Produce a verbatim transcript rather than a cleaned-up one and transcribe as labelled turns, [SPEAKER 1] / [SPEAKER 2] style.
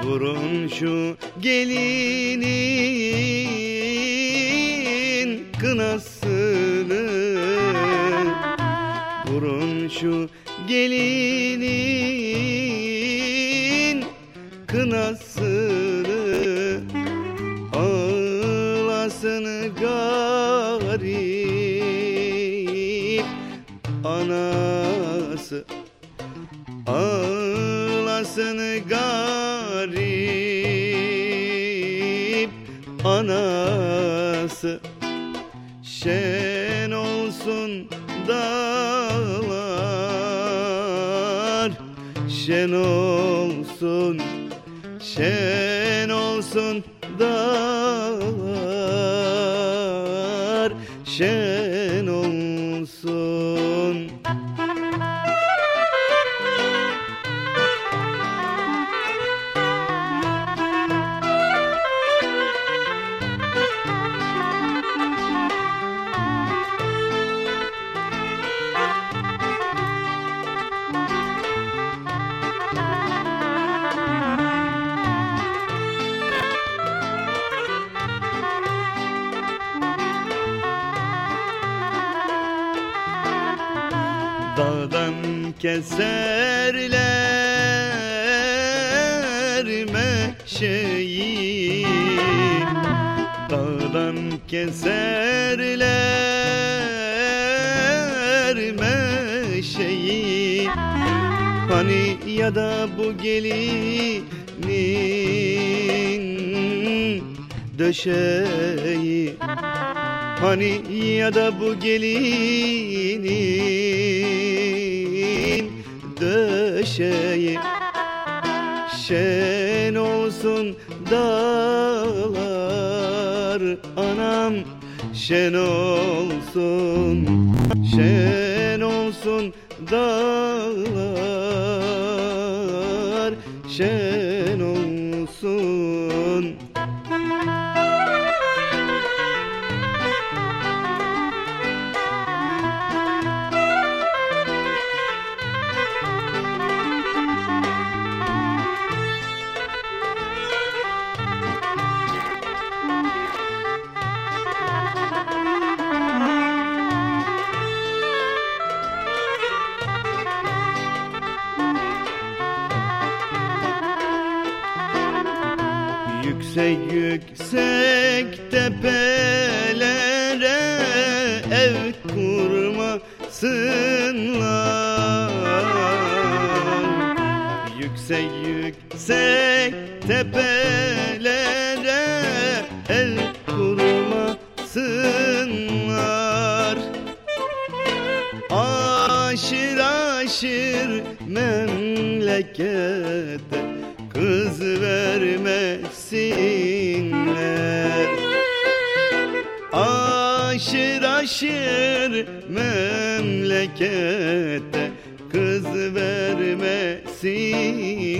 [SPEAKER 1] Vurun şu gelinin kınasını, vurun şu gelinin kınasını, ağlasın garip anası, ağlasın garip anası. Şen olsun dağlar, şen olsun, şen olsun dağlar, şen olsun. Dağdan keserler meşeyi, dağdan keserler meşeyi. Hani ya da bu gelinin döşeyi, hani ya da bu gelinin döşeyi. Şen olsun dağlar anam, şen olsun, şen olsun dağlar, şen olsun. Yüksek yüksek tepelere ev kurmasınlar, yüksek yüksek tepelere ev kurmasınlar. Aşır aşır memlekete kız vermesinler, aşır aşır memlekete kız vermesinler.